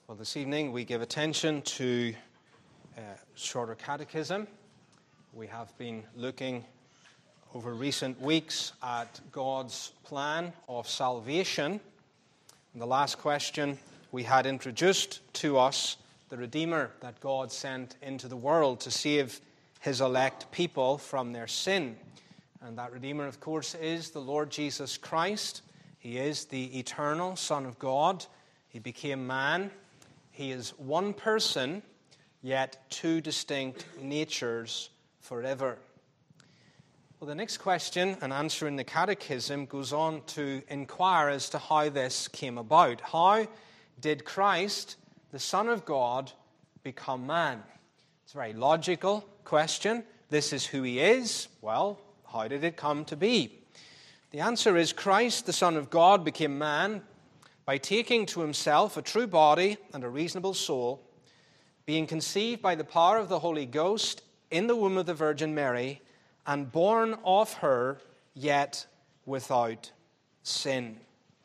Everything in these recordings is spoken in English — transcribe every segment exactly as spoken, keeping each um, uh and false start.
Well, this evening we give attention to uh, Shorter Catechism. We have been looking over recent weeks at God's plan of salvation. In the last question, we had introduced to us the Redeemer that God sent into the world to save His elect people from their sin. And that Redeemer, of course, is the Lord Jesus Christ. He is the eternal Son of God. He became man. He is one person, yet two distinct natures forever. Well, the next question and answer in the Catechism goes on to inquire as to how this came about. How did Christ, the Son of God, become man? It's a very logical question. This is who He is. Well, how did it come to be? The answer is Christ, the Son of God, became man by taking to Himself a true body and a reasonable soul, being conceived by the power of the Holy Ghost in the womb of the Virgin Mary, and born of her, yet without sin.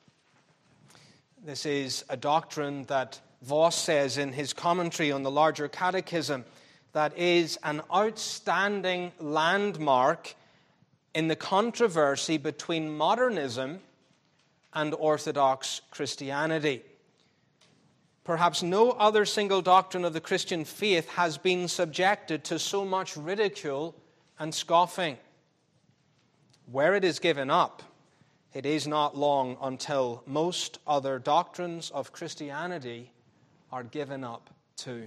This is a doctrine that Voss says in his commentary on the larger catechism that is an outstanding landmark in the controversy between modernism and Orthodox Christianity. Perhaps no other single doctrine of the Christian faith has been subjected to so much ridicule and scoffing. Where it is given up, it is not long until most other doctrines of Christianity are given up too.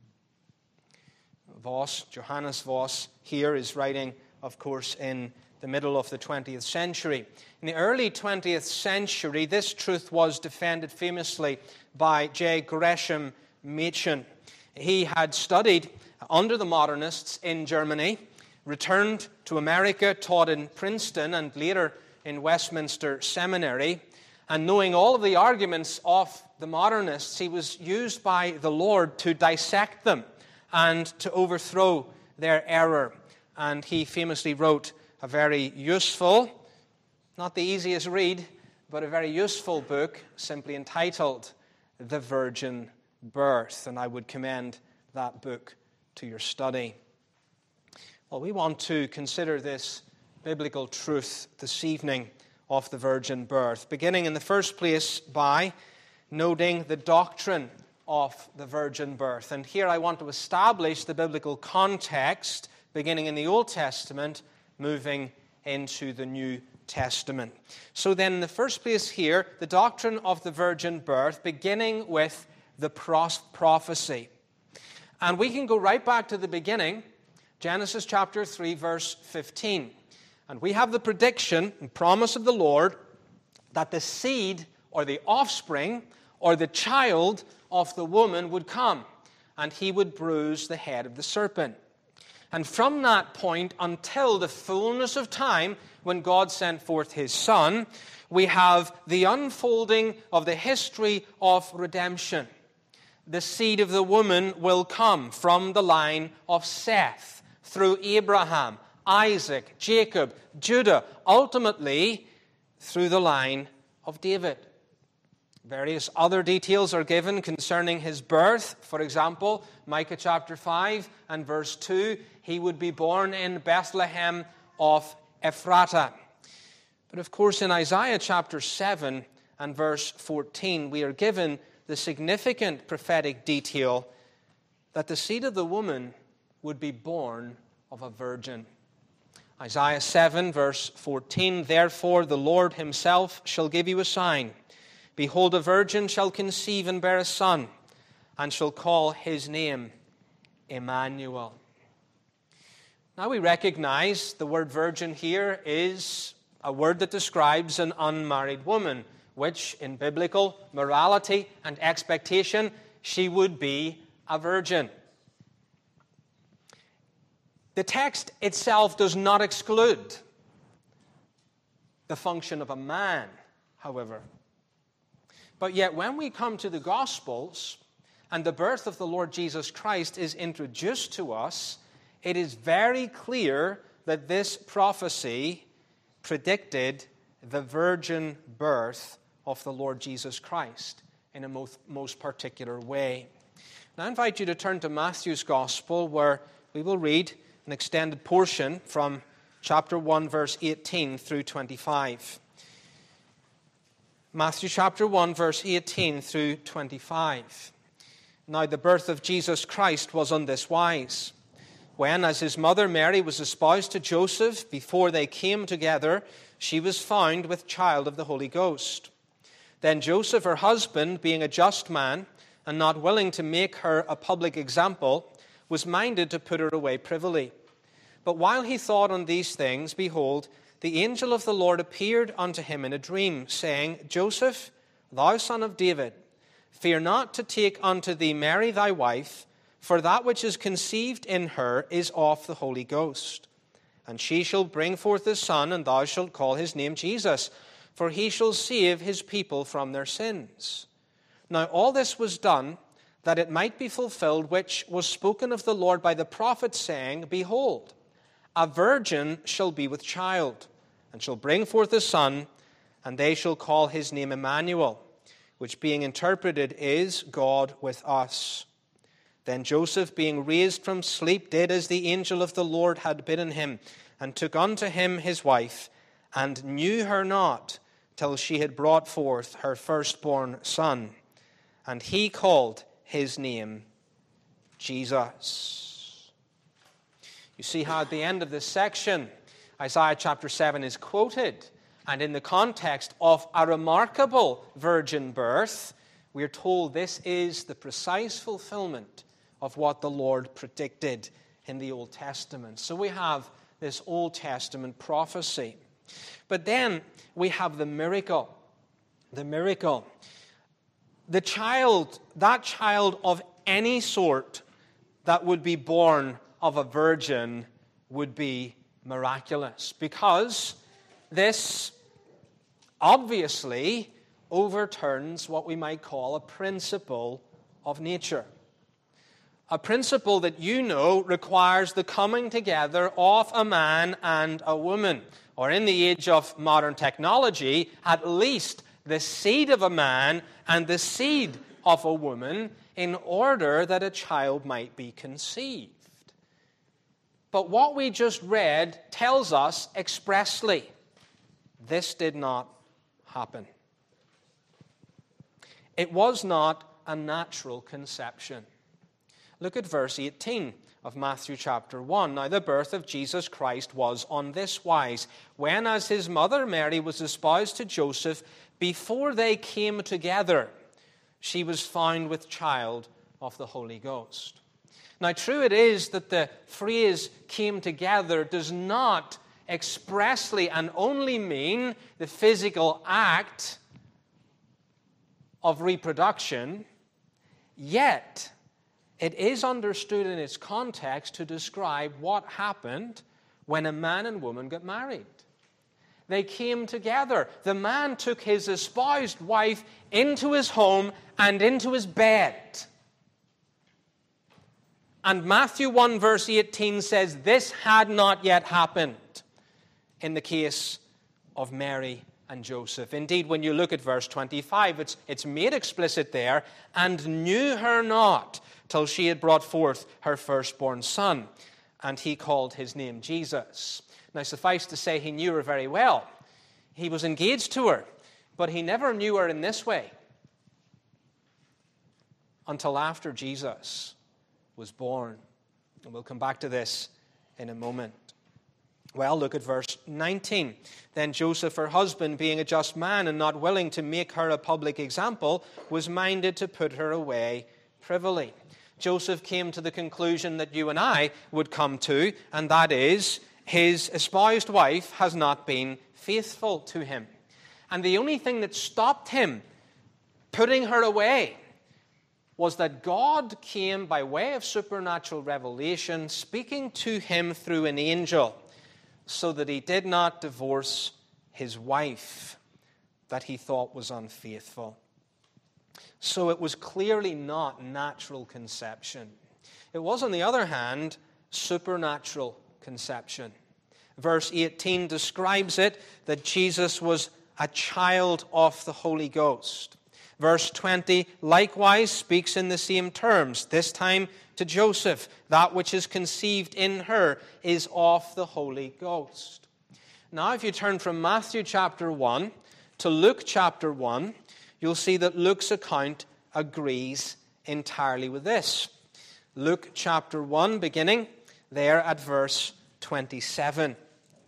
Voss, Johannes Voss, here is writing, of course, in the middle of the twentieth century. In the early twentieth century, this truth was defended famously by J. Gresham Machen. He had studied under the modernists in Germany, returned to America, taught in Princeton and later in Westminster Seminary, and knowing all of the arguments of the modernists, he was used by the Lord to dissect them and to overthrow their error. And he famously wrote a very useful, not the easiest read, but a very useful book simply entitled The Virgin Birth. And I would commend that book to your study. Well, we want to consider this biblical truth this evening of the virgin birth, beginning in the first place by noting the doctrine of the virgin birth. And here I want to establish the biblical context, beginning in the Old Testament, moving into the New Testament. So then, in the first place here, the doctrine of the virgin birth, beginning with the prophecy. And we can go right back to the beginning, Genesis chapter three, verse fifteen. And we have the prediction and promise of the Lord that the seed or the offspring or the child of the woman would come, and he would bruise the head of the serpent. And from that point until the fullness of time, when God sent forth His Son, we have the unfolding of the history of redemption. The seed of the woman will come from the line of Seth, through Abraham, Isaac, Jacob, Judah, ultimately through the line of David. Various other details are given concerning His birth. For example, Micah chapter five and verse two, He would be born in Bethlehem of Ephratah. But of course, in Isaiah chapter seven and verse fourteen, we are given the significant prophetic detail that the seed of the woman would be born of a virgin. Isaiah seven verse fourteen, Therefore the Lord Himself shall give you a sign. Behold, a virgin shall conceive and bear a son, and shall call his name Emmanuel. Now we recognize the word virgin here is a word that describes an unmarried woman, which in biblical morality and expectation, she would be a virgin. The text itself does not exclude the function of a man, however. But yet when we come to the Gospels and the birth of the Lord Jesus Christ is introduced to us, it is very clear that this prophecy predicted the virgin birth of the Lord Jesus Christ. in a most, most particular way. Now I invite you to turn to Matthew's Gospel, where we will read an extended portion from chapter one, verse eighteen through twenty-five. Matthew chapter one, verse eighteen through twenty-five. Now the birth of Jesus Christ was on this wise. When, as his mother Mary was espoused to Joseph, before they came together, she was found with child of the Holy Ghost. Then Joseph, her husband, being a just man, and not willing to make her a public example, was minded to put her away privily. But while he thought on these things, behold, the angel of the Lord appeared unto him in a dream, saying, Joseph, thou son of David, fear not to take unto thee Mary thy wife, for that which is conceived in her is of the Holy Ghost. And she shall bring forth a son, and thou shalt call his name Jesus, for he shall save his people from their sins. Now all this was done, that it might be fulfilled, which was spoken of the Lord by the prophet, saying, Behold, a virgin shall be with child, and shall bring forth a son, and they shall call his name Emmanuel, which being interpreted is God with us. Then Joseph, being raised from sleep, did as the angel of the Lord had bidden him, and took unto him his wife, and knew her not till she had brought forth her firstborn son. And he called his name Jesus. You see how at the end of this section, Isaiah chapter seven is quoted, and in the context of a remarkable virgin birth, we are told this is the precise fulfillment of what the Lord predicted in the Old Testament. So we have this Old Testament prophecy. But then we have the miracle. The miracle. The child, that child of any sort that would be born of a virgin would be miraculous, because this obviously overturns what we might call a principle of nature. A principle that you know requires the coming together of a man and a woman, or in the age of modern technology, at least the seed of a man and the seed of a woman, in order that a child might be conceived. But what we just read tells us expressly this did not happen. It was not a natural conception. Look at verse eighteen of Matthew chapter one. Now the birth of Jesus Christ was on this wise, when as his mother Mary was espoused to Joseph, before they came together, she was found with child of the Holy Ghost. Now true it is that the phrase came together does not expressly and only mean the physical act of reproduction, yet it is understood in its context to describe what happened when a man and woman got married. They came together. The man took his espoused wife into his home and into his bed. And Matthew one verse eighteen says this had not yet happened in the case of Mary and Joseph. Indeed, when you look at verse twenty-five, it's, it's made explicit there, and knew her not till she had brought forth her firstborn son, and he called his name Jesus. Now, suffice to say, he knew her very well. He was engaged to her, but he never knew her in this way until after Jesus was born. And we'll come back to this in a moment. Well, look at verse nineteen. Then Joseph, her husband, being a just man and not willing to make her a public example, was minded to put her away privily. Joseph came to the conclusion that you and I would come to, and that is, his espoused wife has not been faithful to him. And the only thing that stopped him putting her away was that God came by way of supernatural revelation, speaking to him through an angel, so that he did not divorce his wife that he thought was unfaithful. So it was clearly not natural conception. It was, on the other hand, supernatural conception. Verse eighteen describes it that Jesus was a child of the Holy Ghost. Verse twenty likewise speaks in the same terms, this time to Joseph. That which is conceived in her is of the Holy Ghost. Now, if you turn from Matthew chapter one to Luke chapter one, you'll see that Luke's account agrees entirely with this. Luke chapter one, beginning there at verse twenty-seven.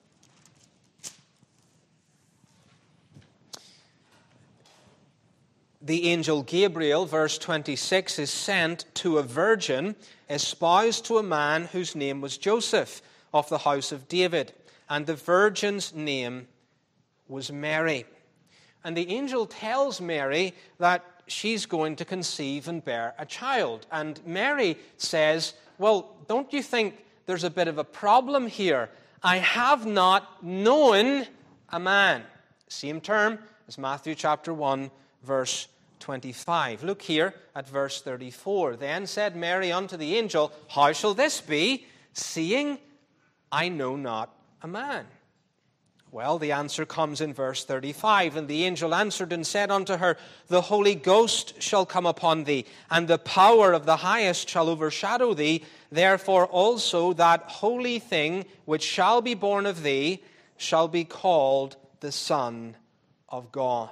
The angel Gabriel, verse twenty-six, is sent to a virgin espoused to a man whose name was Joseph, of the house of David. And the virgin's name was Mary. And the angel tells Mary that she's going to conceive and bear a child. And Mary says, well, don't you think there's a bit of a problem here? I have not known a man. Same term as Matthew chapter one, verse twenty-five. Look here at verse thirty-four. Then said Mary unto the angel, how shall this be, seeing I know not a man? Well, the answer comes in verse thirty-five. And the angel answered and said unto her, the Holy Ghost shall come upon thee, and the power of the highest shall overshadow thee. Therefore also that holy thing which shall be born of thee shall be called the Son of God.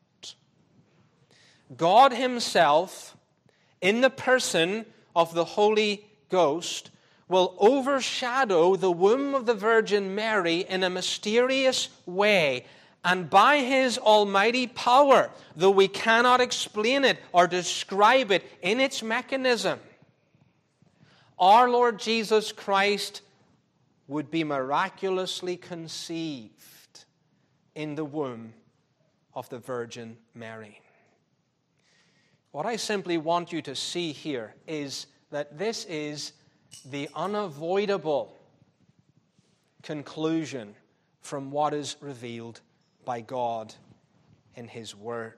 God himself, in the person of the Holy Ghost, will overshadow the womb of the Virgin Mary in a mysterious way. And by his almighty power, though we cannot explain it or describe it in its mechanism, our Lord Jesus Christ would be miraculously conceived in the womb of the Virgin Mary. What I simply want you to see here is that this is the unavoidable conclusion from what is revealed by God in his Word.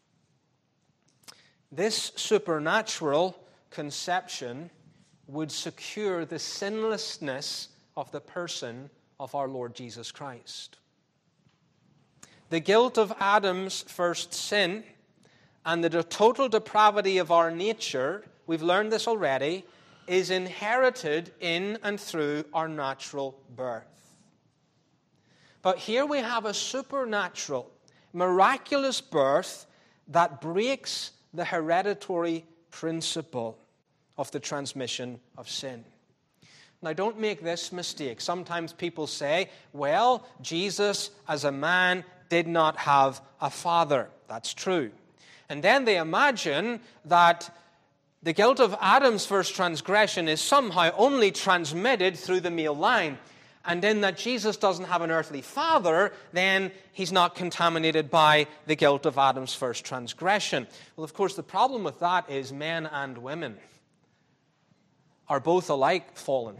This supernatural conception would secure the sinlessness of the person of our Lord Jesus Christ. The guilt of Adam's first sin and the total depravity of our nature, we've learned this already, is inherited in and through our natural birth. But here we have a supernatural, miraculous birth that breaks the hereditary principle of the transmission of sin. Now, don't make this mistake. Sometimes people say, well, Jesus as a man did not have a father. That's true. And then they imagine that the guilt of Adam's first transgression is somehow only transmitted through the male line. And then that Jesus doesn't have an earthly father, then he's not contaminated by the guilt of Adam's first transgression. Well, of course, the problem with that is men and women are both alike fallen.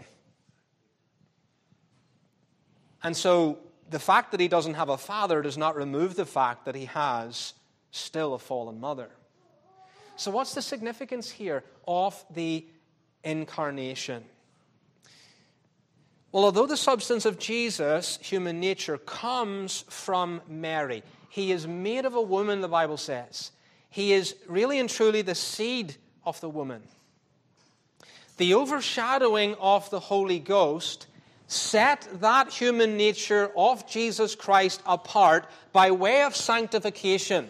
And so the fact that he doesn't have a father does not remove the fact that he has still a fallen mother. So what's the significance here of the incarnation? Well, although the substance of Jesus, human nature, comes from Mary, he is made of a woman, the Bible says. He is really and truly the seed of the woman. The overshadowing of the Holy Ghost set that human nature of Jesus Christ apart by way of sanctification,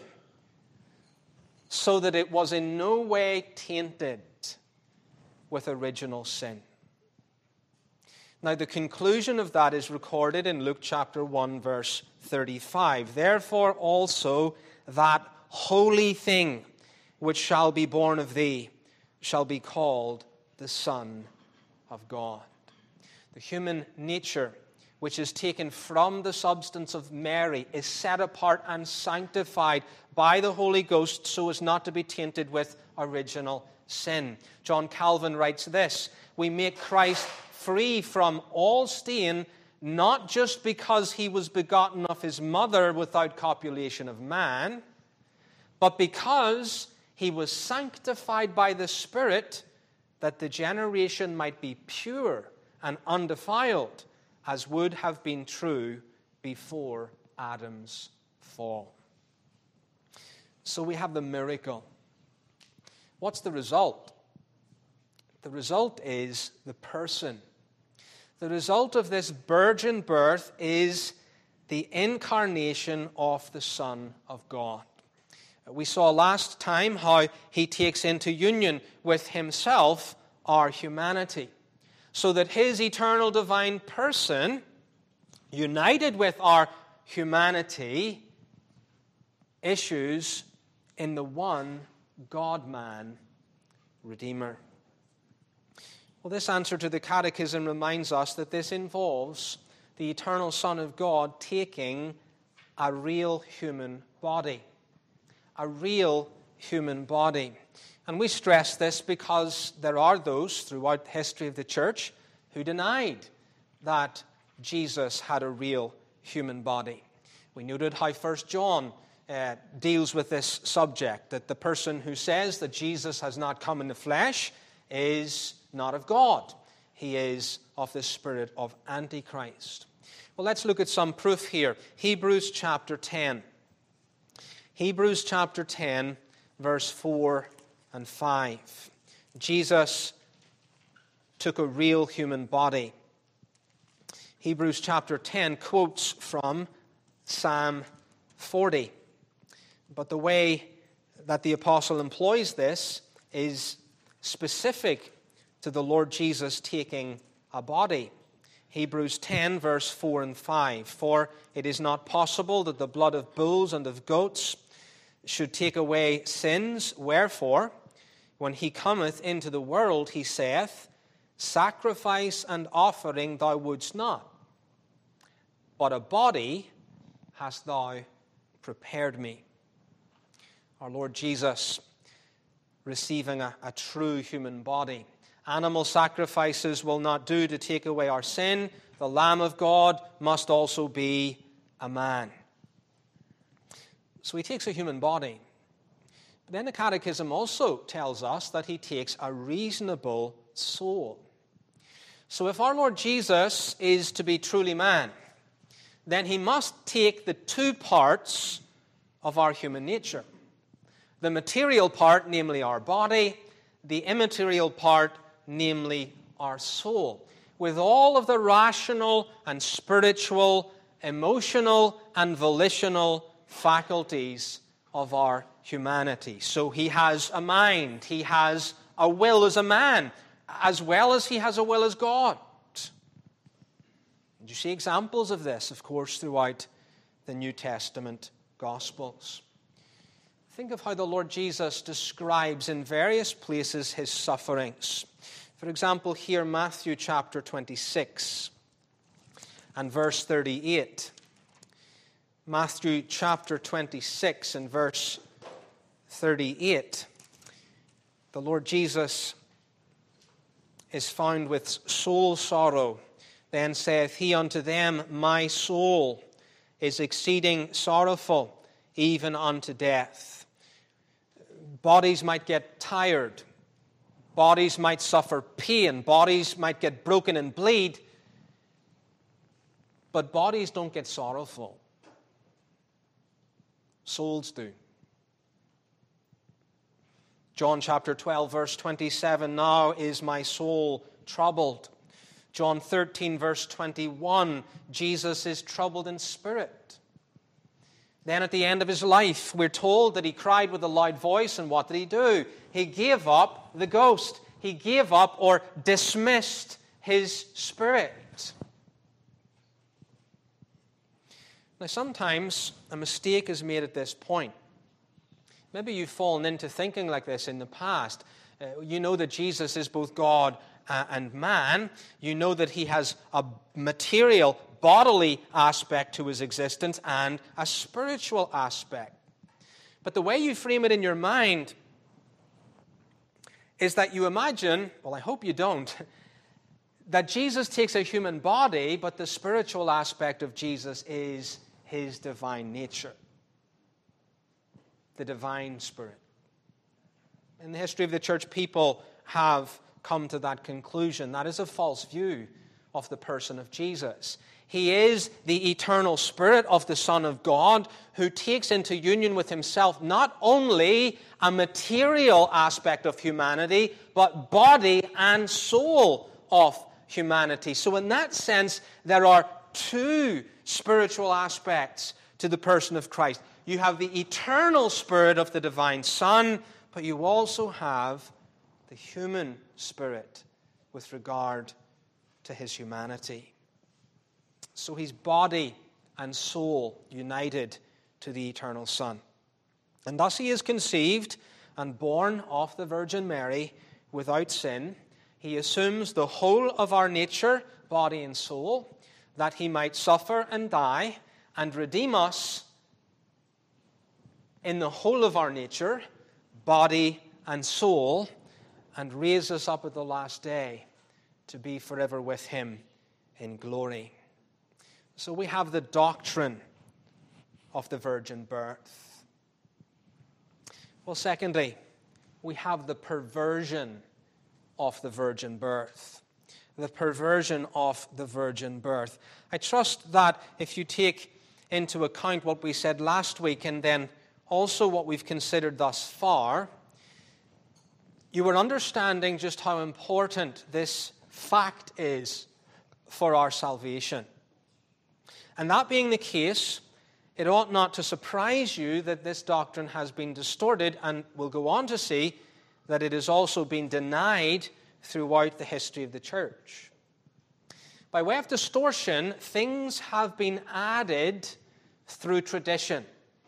so that it was in no way tainted with original sin. Now, the conclusion of that is recorded in Luke chapter one, verse thirty-five. Therefore also that holy thing which shall be born of thee shall be called the Son of God. The human nature, which is taken from the substance of Mary, is set apart and sanctified by the Holy Ghost so as not to be tainted with original sin. John Calvin writes this: we make Christ free from all stain, not just because he was begotten of his mother without copulation of man, but because he was sanctified by the Spirit, that the generation might be pure and undefiled, as would have been true before Adam's fall. So we have the miracle. What's the result? The result is the person. The result of this virgin birth is the incarnation of the Son of God. We saw last time how he takes into union with himself our humanity, so that his eternal divine person, united with our humanity, issues in the one God-man Redeemer. Well, this answer to the Catechism reminds us that this involves the eternal Son of God taking a real human body. A real human body. And we stress this because there are those throughout the history of the church who denied that Jesus had a real human body. We noted how First John uh, deals with this subject, that the person who says that Jesus has not come in the flesh is not of God. He is of the spirit of Antichrist. Well, let's look at some proof here. Hebrews chapter ten. Hebrews chapter ten, verse four and five. Jesus took a real human body. Hebrews chapter ten quotes from Psalm forty. But the way that the apostle employs this is specific to the Lord Jesus taking a body. Hebrews ten, verse four and five. For it is not possible that the blood of bulls and of goats should take away sins. Wherefore, when he cometh into the world, he saith, Sacrifice and offering thou wouldst not, but a body hast thou prepared me. Our Lord Jesus receiving a, a true human body. Animal sacrifices will not do to take away our sin. The Lamb of God must also be a man. So he takes a human body. But then the Catechism also tells us that he takes a reasonable soul. So if our Lord Jesus is to be truly man, then he must take the two parts of our human nature. The material part, namely our body, the immaterial part, namely our soul, with all of the rational and spiritual, emotional and volitional faculties of our humanity. So he has a mind, he has a will as a man, as well as he has a will as God. And you see examples of this, of course, throughout the New Testament Gospels. Think of how the Lord Jesus describes in various places his sufferings. For example, here, Matthew chapter twenty-six and verse thirty-eight. Matthew chapter twenty-six and verse thirty-eight. The Lord Jesus is found with soul sorrow. Then saith he unto them, My soul is exceeding sorrowful, even unto death. Bodies might get tired. Bodies might suffer pain. Bodies might get broken and bleed. But bodies don't get sorrowful. Souls do. John chapter twelve, verse twenty-seven, Now is my soul troubled. John thirteen, verse twenty-one, Jesus is troubled in spirit. Then at the end of his life, we're told that he cried with a loud voice, and what did he do? He gave up the ghost. He gave up or dismissed his spirit. Now, sometimes a mistake is made at this point. Maybe you've fallen into thinking like this in the past. Uh, you know that Jesus is both God uh, and man. You know that he has a material, bodily aspect to his existence and a spiritual aspect. But the way you frame it in your mind is that you imagine, well, I hope you don't, that Jesus takes a human body, but the spiritual aspect of Jesus is his divine nature, the divine spirit. In the history of the church, people have come to that conclusion. That is a false view of the person of Jesus. He is the eternal Spirit of the Son of God who takes into union with himself not only a material aspect of humanity, but body and soul of humanity. So in that sense, there are two spiritual aspects to the person of Christ. You have the eternal Spirit of the divine Son, but you also have the human Spirit with regard to his humanity. So he's body and soul united to the eternal Son. And thus he is conceived and born of the Virgin Mary without sin. He assumes the whole of our nature, body and soul, that he might suffer and die and redeem us in the whole of our nature, body and soul, and raise us up at the last day to be forever with him in glory. So we have the doctrine of the virgin birth. Well, secondly, we have the perversion of the virgin birth. The perversion of the virgin birth. I trust that if you take into account what we said last week and then also what we've considered thus far, you are understanding just how important this fact is for our salvation. And that being the case, it ought not to surprise you that this doctrine has been distorted, and we'll go on to see that it has also been denied throughout the history of the church. By way of distortion, things have been added through tradition,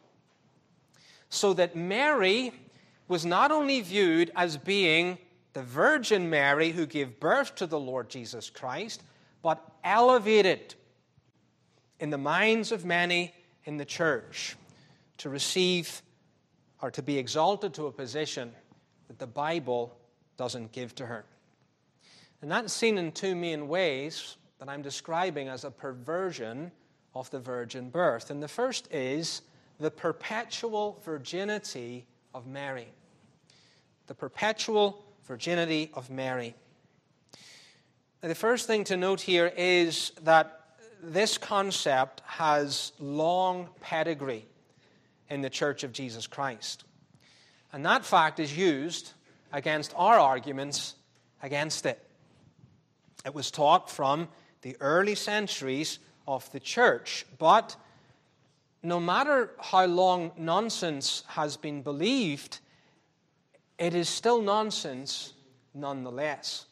so that Mary was not only viewed as being the Virgin Mary who gave birth to the Lord Jesus Christ, but elevated in the minds of many in the church to receive or to be exalted to a position that the Bible doesn't give to her. And that's seen in two main ways that I'm describing as a perversion of the virgin birth. And the first is the perpetual virginity of Mary. The perpetual virginity of Mary. Now, the first thing to note here is that this concept has long pedigree in the Church of Jesus Christ. And that fact is used against our arguments against it. It was taught from the early centuries of the church. But no matter how long nonsense has been believed, it is still nonsense nonetheless.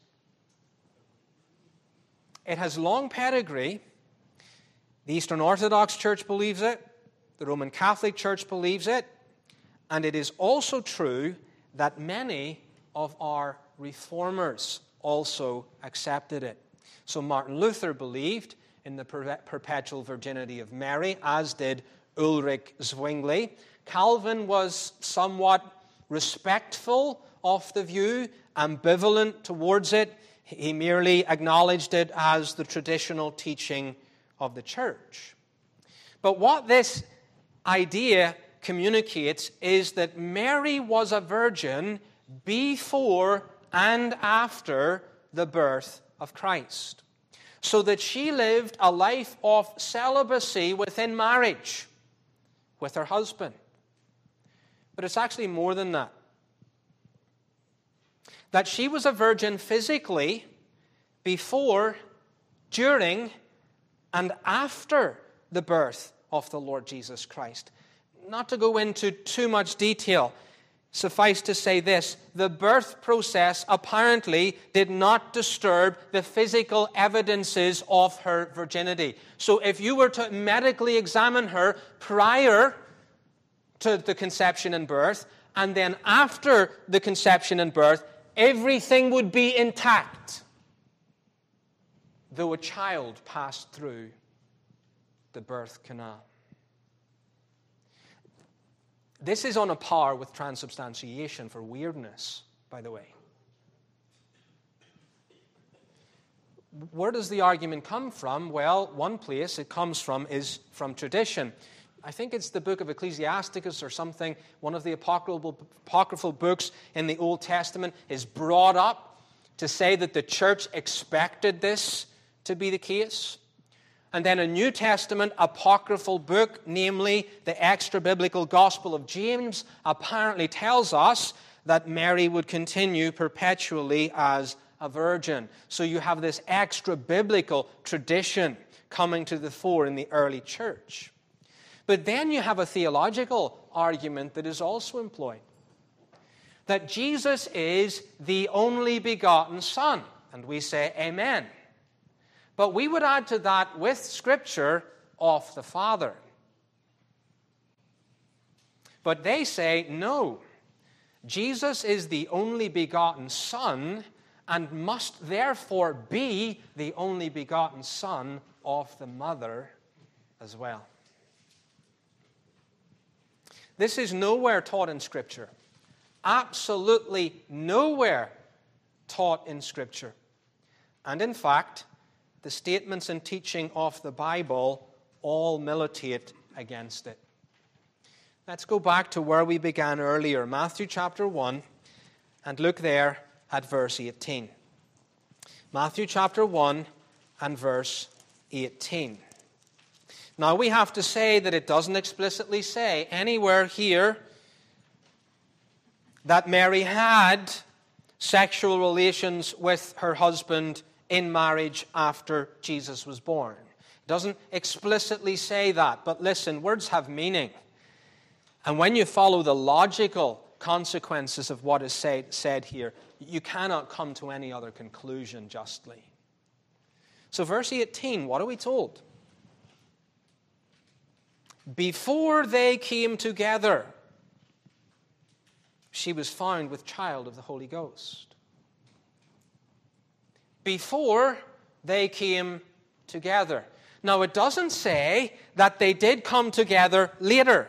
It has long pedigree. The Eastern Orthodox Church believes it. The Roman Catholic Church believes it. And it is also true that many of our reformers also accepted it. So Martin Luther believed in the perpetual virginity of Mary, as did Ulrich Zwingli. Calvin was somewhat respectful of the view, ambivalent towards it. He merely acknowledged it as the traditional teaching of the church. But what this idea communicates is that Mary was a virgin before and after the birth of Christ, so that she lived a life of celibacy within marriage with her husband. But it's actually more than that. That she was a virgin physically before, during, and after the birth of the Lord Jesus Christ. Not to go into too much detail, suffice to say this: the birth process apparently did not disturb the physical evidences of her virginity. So if you were to medically examine her prior to the conception and birth, and then after the conception and birth, everything would be intact, though a child passed through the birth canal. This is on a par with transubstantiation for weirdness, by the way. Where does the argument come from? Well, one place it comes from is from tradition. I think it's the book of Ecclesiasticus or something. One of the apocryphal, apocryphal books in the Old Testament is brought up to say that the church expected this to be the case. and then a New Testament apocryphal book, namely the extra-biblical Gospel of James, apparently tells us that Mary would continue perpetually as a virgin. So you have this extra-biblical tradition coming to the fore in the early church. But then you have a theological argument that is also employed, that Jesus is the only begotten Son. And we say, amen. But we would add to that, with Scripture, of the Father. But they say, no, Jesus is the only begotten Son and must therefore be the only begotten Son of the Mother as well. This is nowhere taught in Scripture. Absolutely nowhere taught in Scripture. And in fact, the statements and teaching of the Bible all militate against it. Let's go back to where we began earlier, Matthew chapter one, and look there at verse eighteen. Matthew chapter one and verse eighteen. Now we have to say that it doesn't explicitly say anywhere here that Mary had sexual relations with her husband in marriage after Jesus was born. It doesn't explicitly say that, but listen, words have meaning. And when you follow the logical consequences of what is said, said here, you cannot come to any other conclusion justly. So verse eighteen, what are we told? Before they came together, she was found with child of the Holy Ghost. Before they came together. Now, it doesn't say that they did come together later.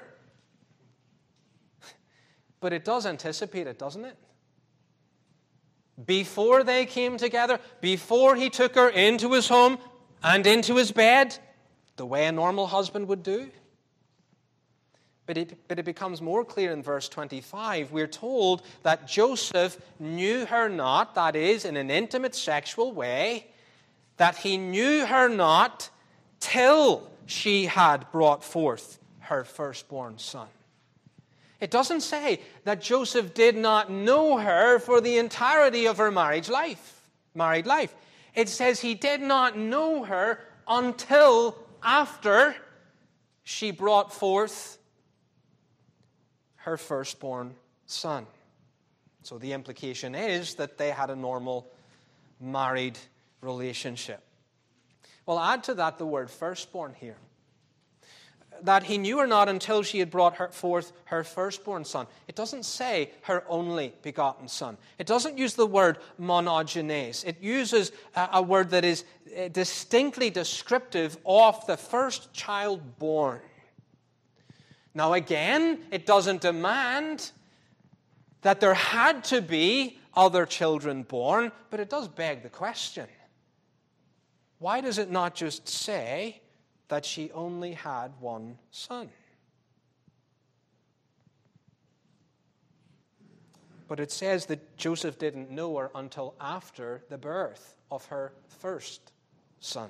But it does anticipate it, doesn't it? Before they came together, before he took her into his home and into his bed, the way a normal husband would do. But it, but it becomes more clear in verse twenty-five. We're told that Joseph knew her not, that is, in an intimate sexual way, that he knew her not till she had brought forth her firstborn son. It doesn't say that Joseph did not know her for the entirety of her marriage life, married life. It says he did not know her until after she brought forth her firstborn son. So the implication is that they had a normal married relationship. Well, add to that the word firstborn here. That he knew her not until she had brought her forth her firstborn son. It doesn't say her only begotten son. It doesn't use the word monogenes. It uses a, a word that is distinctly descriptive of the first child born. Now again, it doesn't demand that there had to be other children born, but it does beg the question. Why does it not just say that she only had one son? But it says that Joseph didn't know her until after the birth of her first son.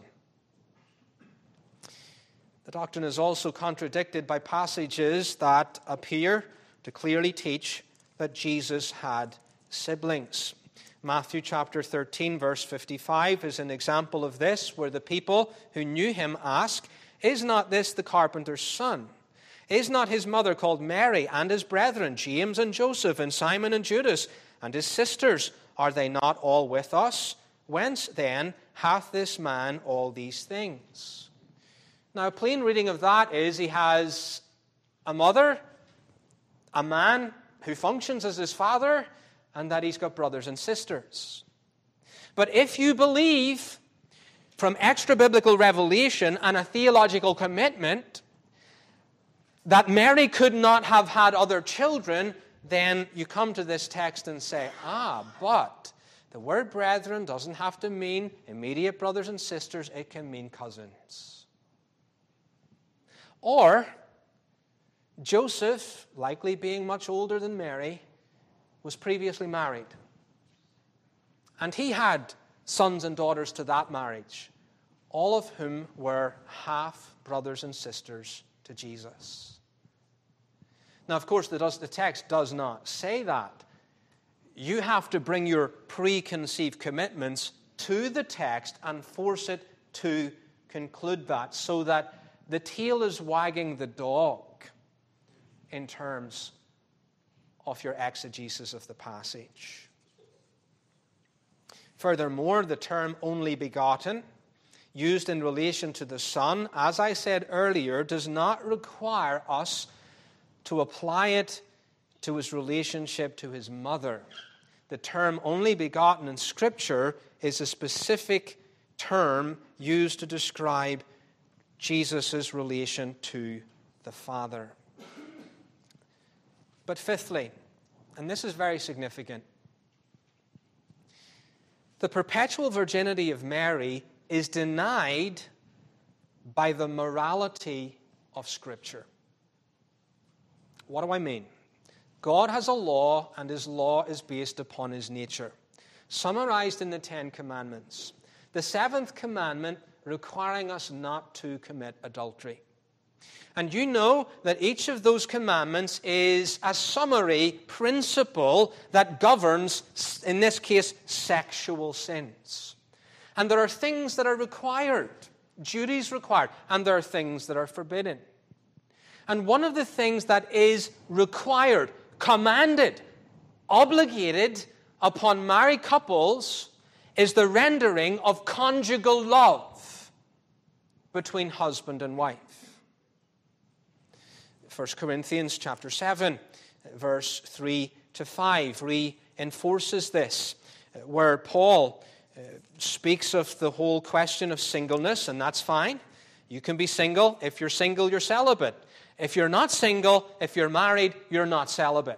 The doctrine is also contradicted by passages that appear to clearly teach that Jesus had siblings. Matthew chapter thirteen, verse fifty-five is an example of this, where the people who knew him ask, "Is not this the carpenter's son? Is not his mother called Mary, and his brethren, James and Joseph, and Simon and Judas, and his sisters? Are they not all with us? Whence then hath this man all these things?" Now, a plain reading of that is he has a mother, a man who functions as his father, and that he's got brothers and sisters. But if you believe from extra-biblical revelation and a theological commitment that Mary could not have had other children, then you come to this text and say, ah, but the word brethren doesn't have to mean immediate brothers and sisters, it can mean cousins. Or, Joseph, likely being much older than Mary, was previously married. And he had sons and daughters to that marriage. all of whom were half brothers and sisters to Jesus. Now, of course, the, does, the text does not say that. You have to bring your preconceived commitments to the text and force it to conclude that, so that the tail is wagging the dog in terms of your exegesis of the passage. Furthermore, the term only begotten, used in relation to the Son, as I said earlier, does not require us to apply it to his relationship to his mother. The term only begotten in Scripture is a specific term used to describe Jesus' relation to the Father. But fifthly, and this is very significant, the perpetual virginity of Mary is denied by the morality of Scripture. What do I mean? God has a law, and his law is based upon his nature, summarized in the Ten Commandments. The seventh commandment requiring us not to commit adultery. And you know that each of those commandments is a summary principle that governs, in this case, sexual sins. And there are things that are required, duties required, and there are things that are forbidden. And one of the things that is required, commanded, obligated upon married couples is the rendering of conjugal love between husband and wife. First Corinthians chapter seven, verse three to five reinforces this, where Paul uh, speaks of the whole question of singleness, and that's fine. You can be single. If you're single, you're celibate. If you're not single, if you're married, you're not celibate.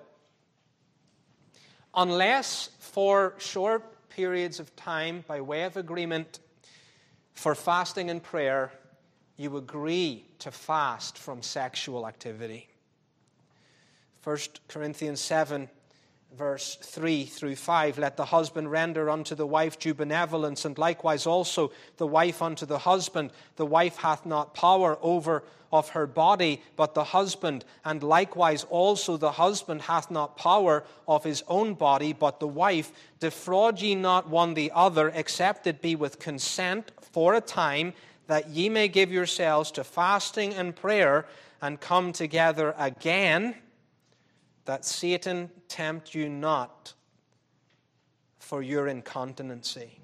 Unless for short periods of time, by way of agreement, for fasting and prayer, you agree to fast from sexual activity. First Corinthians seven, verse three through five, let the husband render unto the wife due benevolence, and likewise also the wife unto the husband. The wife hath not power over of her body, but the husband, and likewise also the husband hath not power of his own body, but the wife. Defraud ye not one the other, except it be with consent for a time, that ye may give yourselves to fasting and prayer, and come together again, that Satan tempt you not for your incontinency.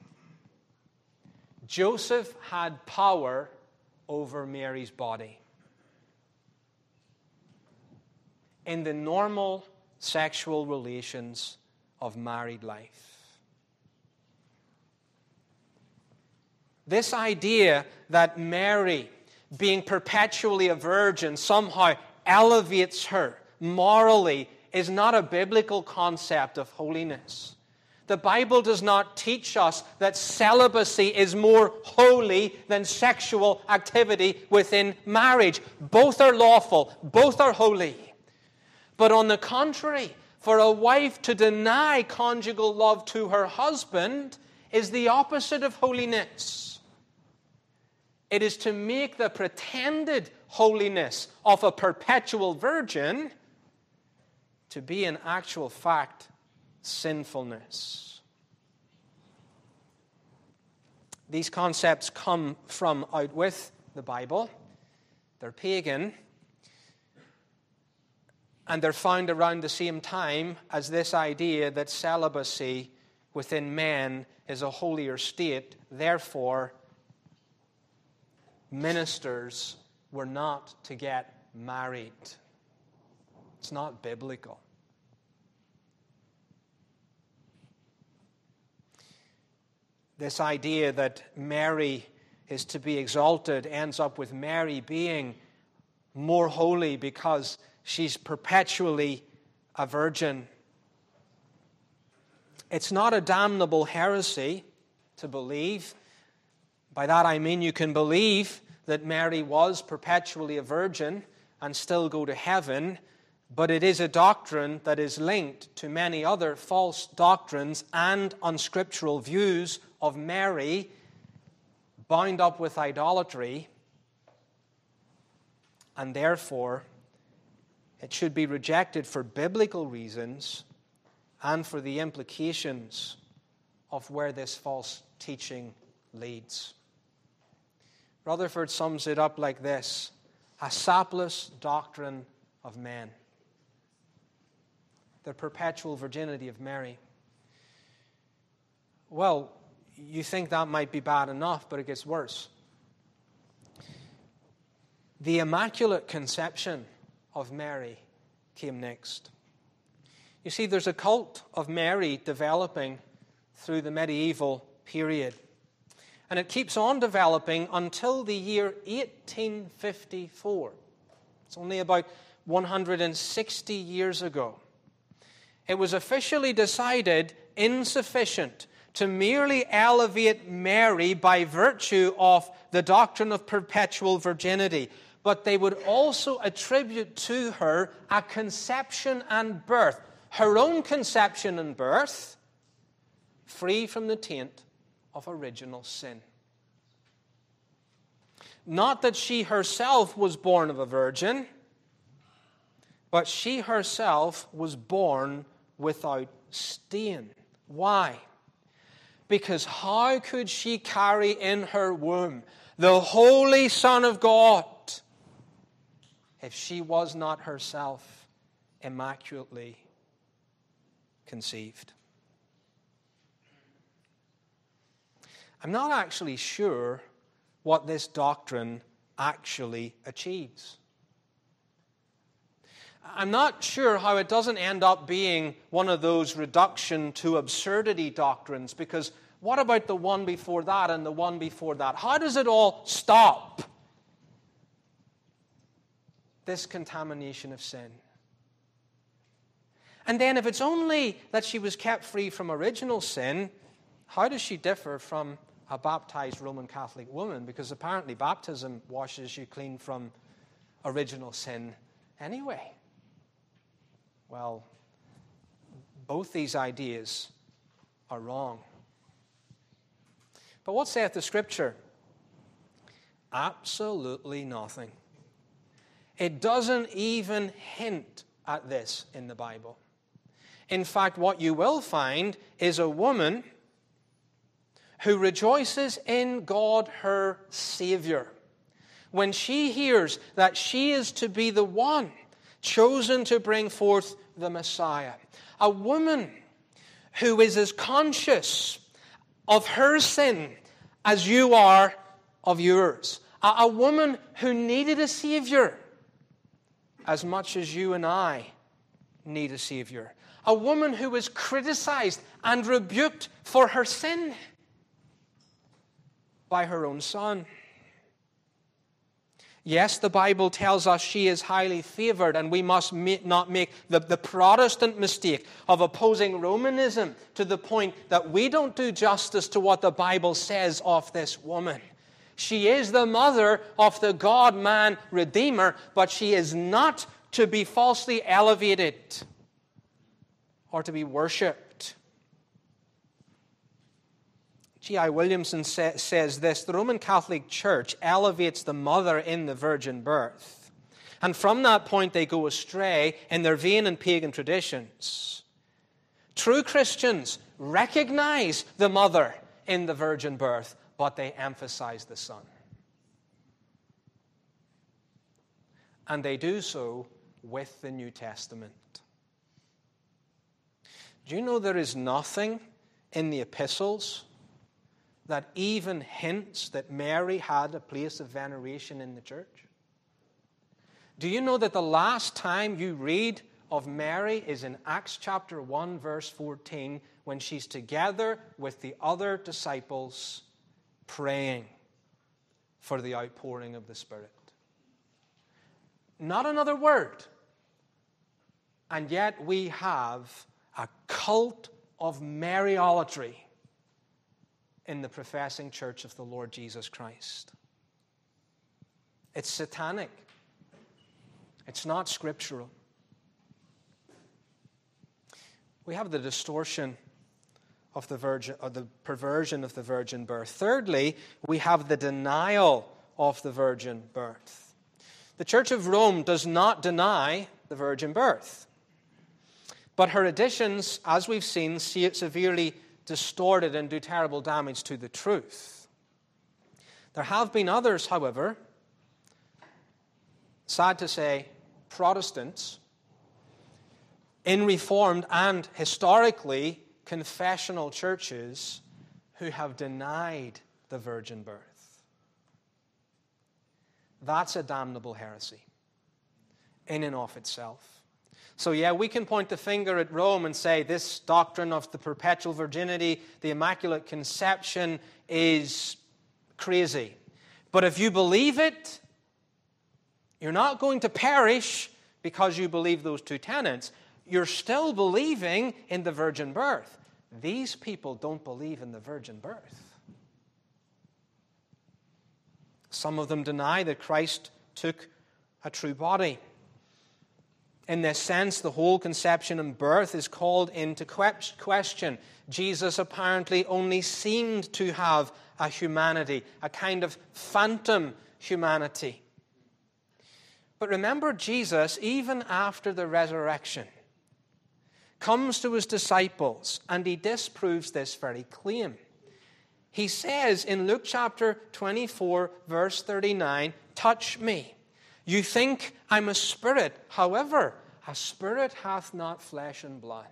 Joseph had power over Mary's body. In the normal sexual relations of married life. This idea that Mary, being perpetually a virgin, somehow elevates her morally is not a biblical concept of holiness. The Bible does not teach us that celibacy is more holy than sexual activity within marriage. Both are lawful, both are holy. But on the contrary, for a wife to deny conjugal love to her husband is the opposite of holiness. It is to make the pretended holiness of a perpetual virgin to be in actual fact sinfulness. These concepts come from out with the Bible. They're pagan. And they're found around the same time as this idea that celibacy within men is a holier state. Therefore, ministers were not to get married. It's not biblical. This idea that Mary is to be exalted ends up with Mary being more holy because she's perpetually a virgin. It's not a damnable heresy to believe. By that I mean you can believe that Mary was perpetually a virgin and still go to heaven, but it is a doctrine that is linked to many other false doctrines and unscriptural views of Mary bound up with idolatry, and therefore it should be rejected for biblical reasons and for the implications of where this false teaching leads. Rutherford sums it up like this: a sapless doctrine of men. The perpetual virginity of Mary. Well, you think that might be bad enough, but it gets worse. The Immaculate Conception of Mary came next. You see, there's a cult of Mary developing through the medieval period. And it keeps on developing until the year eighteen fifty-four. It's only about one hundred sixty years ago. It was officially decided insufficient to merely elevate Mary by virtue of the doctrine of perpetual virginity, but they would also attribute to her a conception and birth, her own conception and birth, free from the taint of original sin. Not that she herself was born of a virgin, but she herself was born without stain. Why? Because how could she carry in her womb the Holy Son of God if she was not herself immaculately conceived? I'm not actually sure what this doctrine actually achieves. I'm not sure how it doesn't end up being one of those reduction to absurdity doctrines, because what about the one before that and the one before that? How does it all stop? This contamination of sin. And then if it's only that she was kept free from original sin, how does she differ from a baptized Roman Catholic woman? Because apparently baptism washes you clean from original sin anyway. Well, both these ideas are wrong. But what saith the Scripture? Absolutely nothing. It doesn't even hint at this in the Bible. In fact, what you will find is a woman who rejoices in God her Savior when she hears that she is to be the one chosen to bring forth the Messiah. A woman who is as conscious of her sin as you are of yours. A, a woman who needed a Savior as much as you and I need a Savior. A woman who was criticized and rebuked for her sin by her own Son. Yes, the Bible tells us she is highly favored, and we must not make the, the Protestant mistake of opposing Romanism to the point that we don't do justice to what the Bible says of this woman. She is the mother of the God-man Redeemer, but she is not to be falsely elevated or to be worshipped. G I Williamson sa- says this: the Roman Catholic Church elevates the mother in the virgin birth, and from that point they go astray in their vain and pagan traditions. True Christians recognize the mother in the virgin birth, but they emphasize the Son. And they do so with the New Testament. Do you know there is nothing in the epistles that even hints that Mary had a place of veneration in the church? Do you know that the last time you read of Mary is in Acts chapter one, verse fourteen, when she's together with the other disciples praying for the outpouring of the Spirit? Not another word. And yet we have a cult of Mariolatry in the professing church of the Lord Jesus Christ. It's satanic. It's not scriptural. We have the distortion of the virgin, or the perversion of the virgin birth. Thirdly, we have the denial of the virgin birth. The Church of Rome does not deny the virgin birth, but her additions, as we've seen, severely distorted and do terrible damage to the truth. There have been others, however, sad to say, Protestants, in Reformed and historically confessional churches, who have denied the virgin birth. That's a damnable heresy in and of itself. So yeah, we can point the finger at Rome and say this doctrine of the perpetual virginity, the Immaculate Conception, is crazy. But if you believe it, you're not going to perish because you believe those two tenets. You're still believing in the virgin birth. These people don't believe in the virgin birth. Some of them deny that Christ took a true body. In this sense, the whole conception and birth is called into question. Jesus apparently only seemed to have a humanity, a kind of phantom humanity. But remember, Jesus, even after the resurrection, comes to his disciples and he disproves this very claim. He says in Luke chapter twenty-four, verse thirty-nine, "Touch me. You think I'm a spirit. However, a spirit hath not flesh and blood."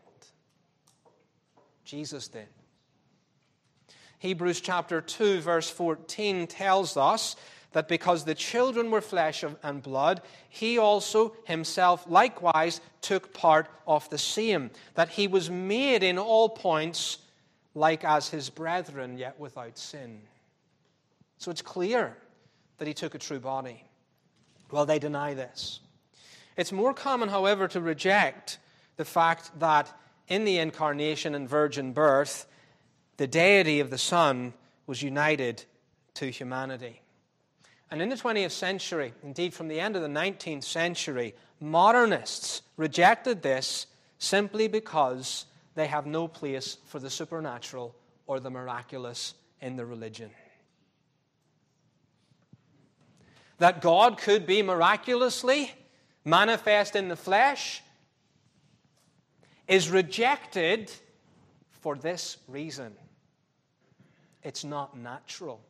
Jesus did. Hebrews chapter two, verse fourteen tells us that because the children were flesh and blood, he also himself likewise took part of the same, that he was made in all points like as his brethren, yet without sin. So it's clear that he took a true body. Well, they deny this. It's more common, however, to reject the fact that in the incarnation and virgin birth, the deity of the Son was united to humanity. And in the twentieth century, indeed from the end of the nineteenth century, modernists rejected this simply because they have no place for the supernatural or the miraculous in the religion. That God could be miraculously manifest in the flesh is rejected for this reason. It's not natural.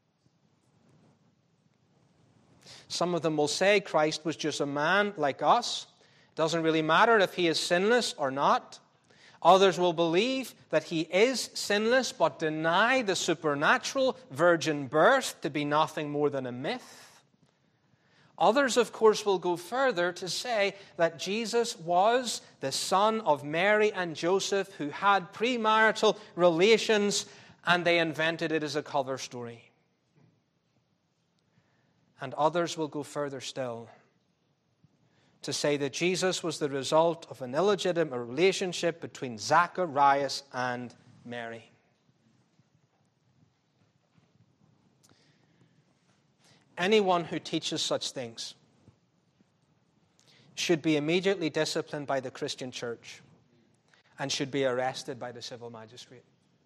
Some of them will say Christ was just a man like us. It doesn't really matter if he is sinless or not. Others will believe that he is sinless but deny the supernatural virgin birth to be nothing more than a myth. Others, of course, will go further to say that Jesus was the son of Mary and Joseph who had premarital relations, and they invented it as a cover story. And others will go further still to say that Jesus was the result of an illegitimate relationship between Zacharias and Mary. Anyone who teaches such things should be immediately disciplined by the Christian church and should be arrested by the civil magistrate.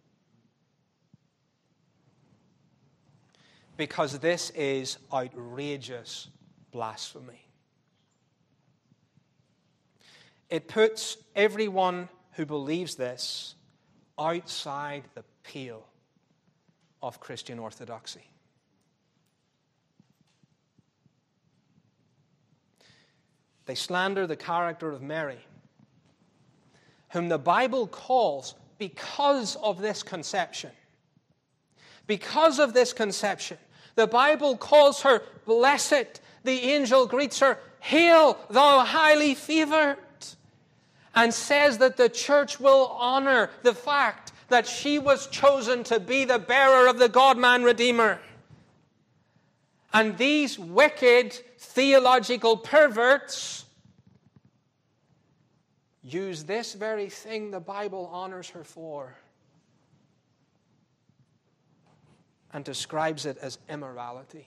Because this is outrageous blasphemy. It puts everyone who believes this outside the pale of Christian orthodoxy. They slander the character of Mary, whom the Bible calls, because of this conception, because of this conception, the Bible calls her blessed. The angel greets her, "Hail, thou highly favored," and says that the church will honor the fact that she was chosen to be the bearer of the God-man Redeemer. And these wicked theological perverts use this very thing the Bible honors her for and describes it as immorality.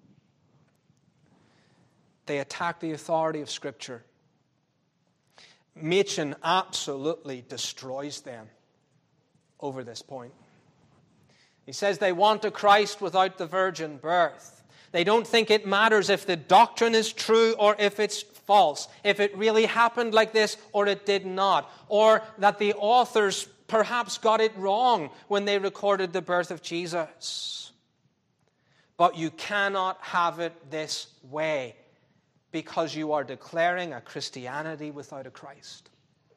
They attack the authority of Scripture. Machen absolutely destroys them over this point. He says they want a Christ without the virgin birth. They don't think it matters if the doctrine is true or if it's false, if it really happened like this or it did not, or that the authors perhaps got it wrong when they recorded the birth of Jesus. But you cannot have it this way, because you are declaring a Christianity without a Christ.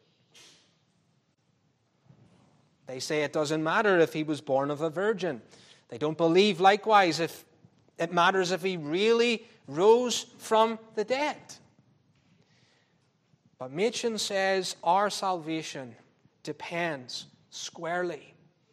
They say it doesn't matter if he was born of a virgin. They don't believe, likewise, if it matters if he really rose from the dead. But Machen says our salvation depends squarely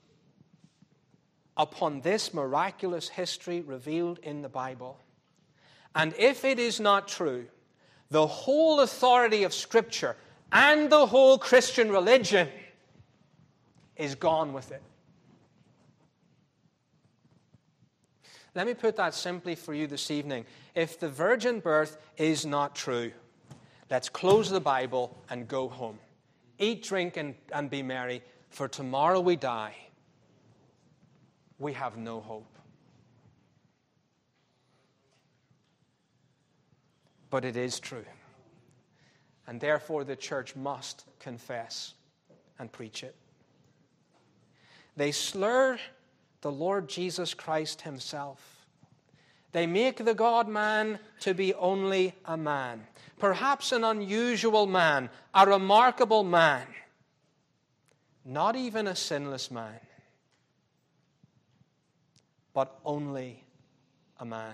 upon this miraculous history revealed in the Bible. And if it is not true, the whole authority of Scripture and the whole Christian religion is gone with it. Let me put that simply for you this evening. If the virgin birth is not true, let's close the Bible and go home. Eat, drink, and, and be merry, for tomorrow we die. We have no hope. But it is true. And therefore the church must confess and preach it. They slur the Lord Jesus Christ himself. They make the God-man to be only a man. Perhaps an unusual man, a remarkable man. Not even a sinless man, but only a man.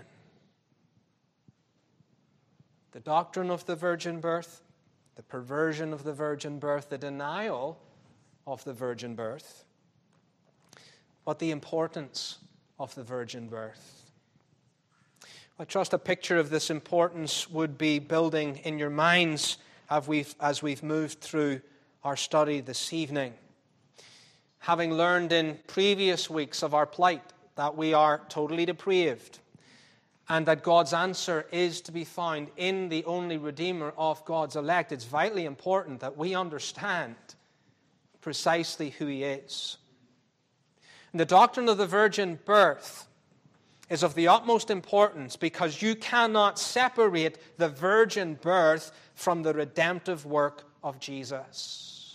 The doctrine of the virgin birth, the perversion of the virgin birth, the denial of the virgin birth, but the importance of the virgin birth. I trust a picture of this importance would be building in your minds as we've, as we've moved through our study this evening. Having learned in previous weeks of our plight that we are totally depraved, and that God's answer is to be found in the only Redeemer of God's elect, it's vitally important that we understand precisely who he is. And the doctrine of the virgin birth is of the utmost importance, because you cannot separate the virgin birth from the redemptive work of Jesus.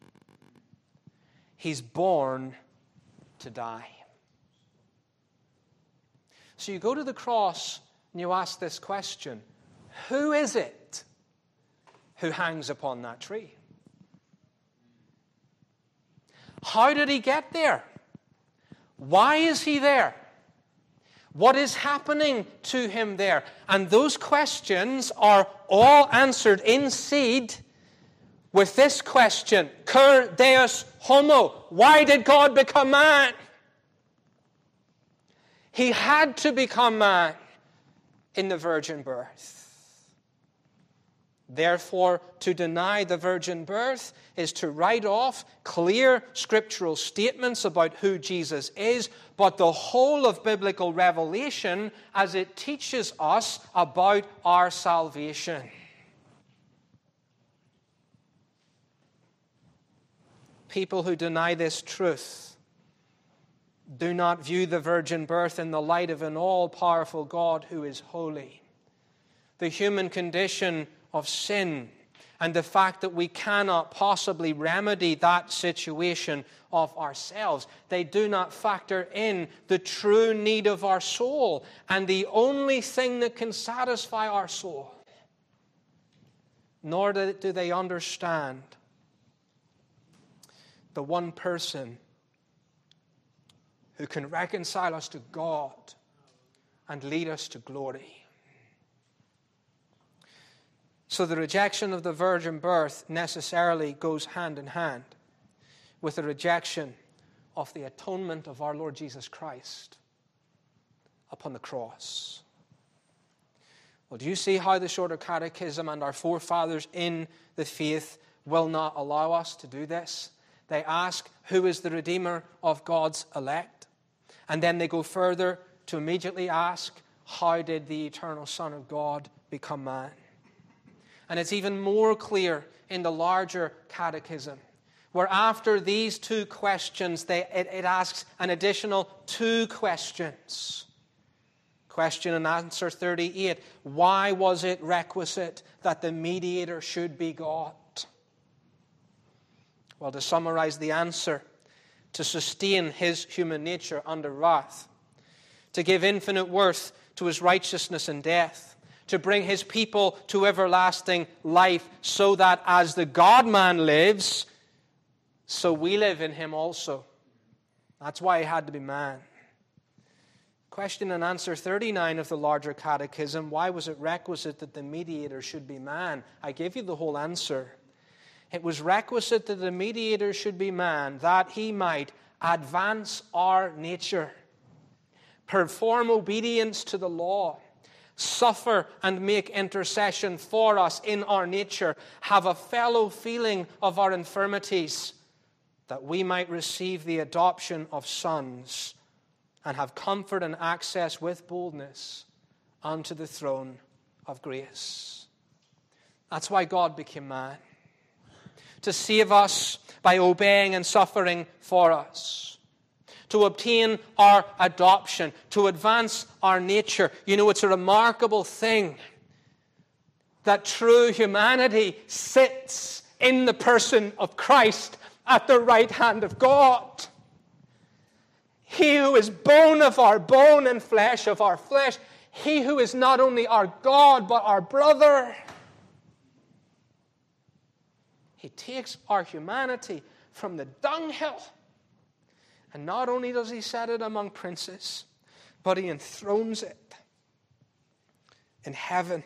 He's born to die. So you go to the cross and you ask this question: who is it who hangs upon that tree? How did he get there? Why is he there? What is happening to him there? And those questions are all answered in seed with this question: Cur Deus homo? Why did God become man? He had to become man in the virgin birth. Therefore, to deny the virgin birth is to write off clear scriptural statements about who Jesus is, but the whole of biblical revelation as it teaches us about our salvation. People who deny this truth do not view the virgin birth in the light of an all-powerful God who is holy. The human condition of sin and the fact that we cannot possibly remedy that situation of ourselves, they do not factor in the true need of our soul and the only thing that can satisfy our soul. Nor do they understand the one person who can reconcile us to God and lead us to glory. So the rejection of the virgin birth necessarily goes hand in hand with the rejection of the atonement of our Lord Jesus Christ upon the cross. Well, do you see how the Shorter Catechism and our forefathers in the faith will not allow us to do this? They ask, who is the Redeemer of God's elect? And then they go further to immediately ask, how did the eternal Son of God become man? And it's even more clear in the larger catechism, where after these two questions, they, it, it asks an additional two questions. Question and answer thirty-eight. Why was it requisite that the mediator should be God? Well, to summarize the answer, to sustain his human nature under wrath, to give infinite worth to his righteousness and death, to bring his people to everlasting life, so that as the God-man lives, so we live in him also. That's why he had to be man. Question and answer thirty-nine of the larger catechism. Why was it requisite that the mediator should be man? I gave you the whole answer. It was requisite that the mediator should be man, that he might advance our nature, perform obedience to the law, suffer and make intercession for us in our nature, have a fellow feeling of our infirmities, that we might receive the adoption of sons and have comfort and access with boldness unto the throne of grace. That's why God became man. To save us by obeying and suffering for us. To obtain our adoption. To advance our nature. You know, it's a remarkable thing that true humanity sits in the person of Christ at the right hand of God. He who is bone of our bone and flesh of our flesh. He who is not only our God, but our brother. He takes our humanity from the dunghill. And not only does he set it among princes, but he enthrones it in heaven.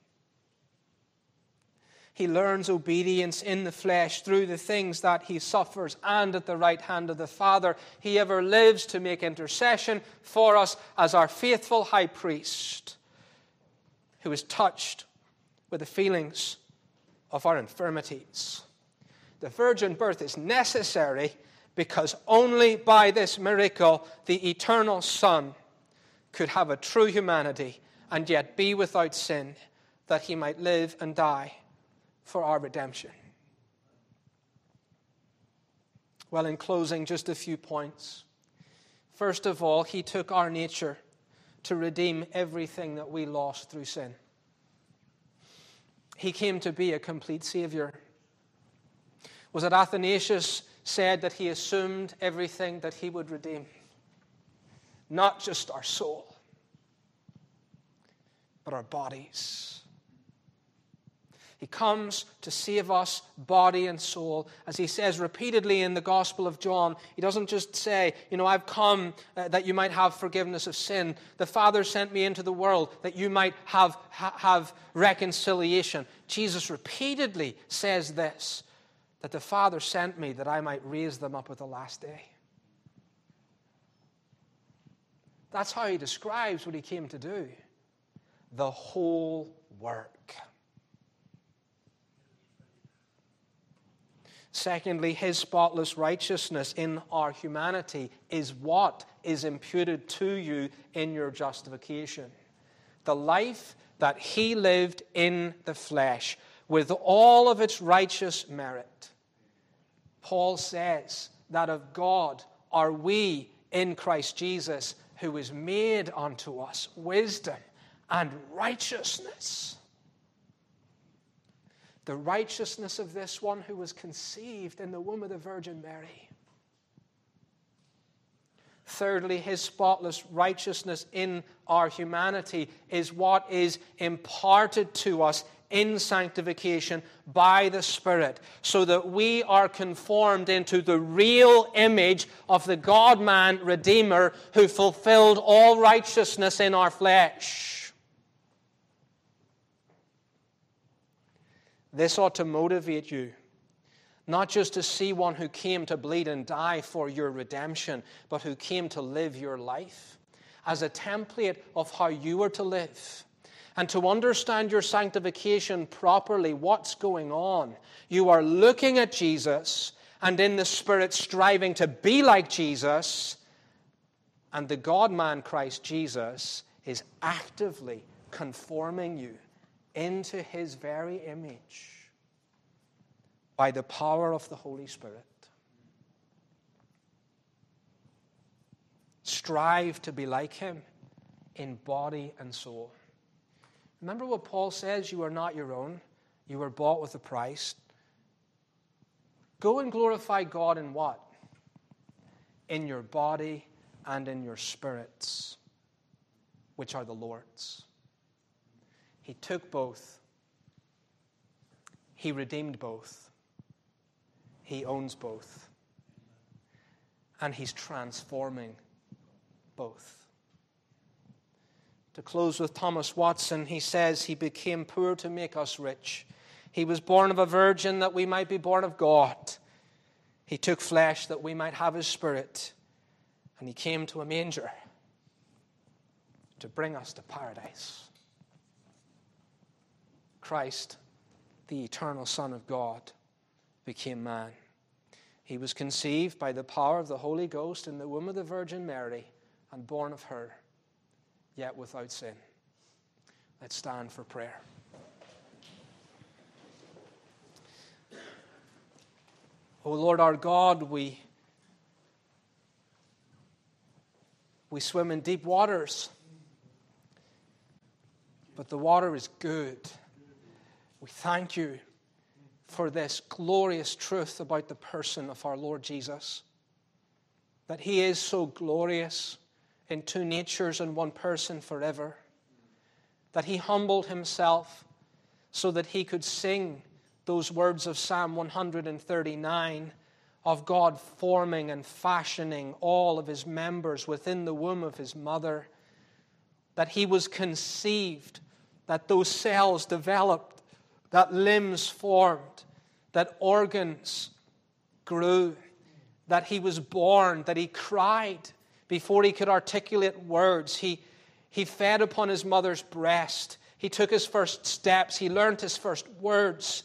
He learns obedience in the flesh through the things that he suffers, and at the right hand of the Father, he ever lives to make intercession for us as our faithful high priest, who is touched with the feelings of our infirmities. The virgin birth is necessary because only by this miracle the eternal Son could have a true humanity and yet be without sin, that he might live and die for our redemption. Well, in closing, just a few points. First of all, he took our nature to redeem everything that we lost through sin. He came to be a complete Savior. Was it Athanasius said that he assumed everything that he would redeem? Not just our soul, but our bodies. He comes to save us, body and soul. As he says repeatedly in the Gospel of John, he doesn't just say, you know, I've come uh, that you might have forgiveness of sin. The Father sent me into the world that you might have, ha- have reconciliation. Jesus repeatedly says this, that the Father sent me that I might raise them up at the last day. That's how he describes what he came to do. The whole work. Secondly, his spotless righteousness in our humanity is what is imputed to you in your justification. The life that he lived in the flesh with all of its righteous merit. Paul says that of God are we in Christ Jesus, who is made unto us wisdom and righteousness. The righteousness of this one who was conceived in the womb of the Virgin Mary. Thirdly, his spotless righteousness in our humanity is what is imparted to us in sanctification by the Spirit, so that we are conformed into the real image of the God-man Redeemer who fulfilled all righteousness in our flesh. This ought to motivate you, not just to see one who came to bleed and die for your redemption, but who came to live your life as a template of how you are to live. And to understand your sanctification properly, what's going on? You are looking at Jesus and in the Spirit striving to be like Jesus, and the God-man Christ Jesus is actively conforming you into his very image. by the power of the Holy Spirit. Strive to be like him in body and soul. Remember what Paul says, you are not your own. You were bought with a price. Go and glorify God in what? In your body and in your spirits, which are the Lord's. He took both. He redeemed both. He owns both. And he's transforming both. To close with Thomas Watson, he says, he became poor to make us rich. He was born of a virgin that we might be born of God. He took flesh that we might have his spirit. And he came to a manger to bring us to paradise. Christ, the eternal Son of God, became man. He was conceived by the power of the Holy Ghost in the womb of the Virgin Mary and born of her, yet without sin. Let's stand for prayer. O Lord our God, we, we swim in deep waters, but the water is good. We thank you for this glorious truth about the person of our Lord Jesus, that he is so glorious in two natures and one person forever, that he humbled himself so that he could sing those words of Psalm one thirty-nine of God forming and fashioning all of his members within the womb of his mother, that he was conceived, that those cells developed, that limbs formed, that organs grew, that he was born, that he cried before he could articulate words. He, he fed upon his mother's breast. He took his first steps. He learned his first words.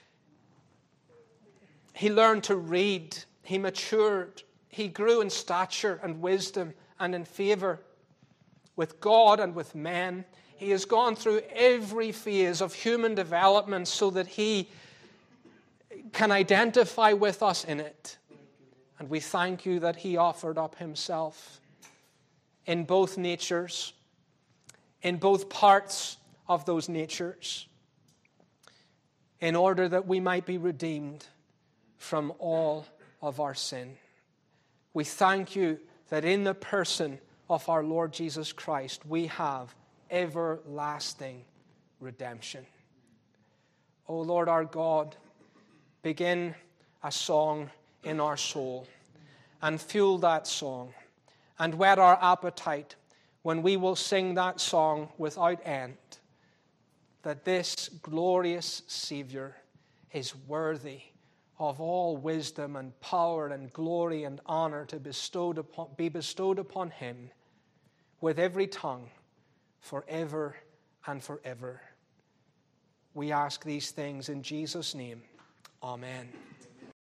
He learned to read. He matured. He grew in stature and wisdom and in favor with God and with men. He has gone through every phase of human development so that he can identify with us in it. And we thank you that he offered up himself in both natures, in both parts of those natures, in order that we might be redeemed from all of our sin. We thank you that in the person of our Lord Jesus Christ, we have everlasting redemption. O Lord our God, begin a song in our soul and fuel that song and whet our appetite when we will sing that song without end, that this glorious Savior is worthy of all wisdom and power and glory and honor to bestowed upon, be bestowed upon him with every tongue forever and forever. We ask these things in Jesus' name. Amen.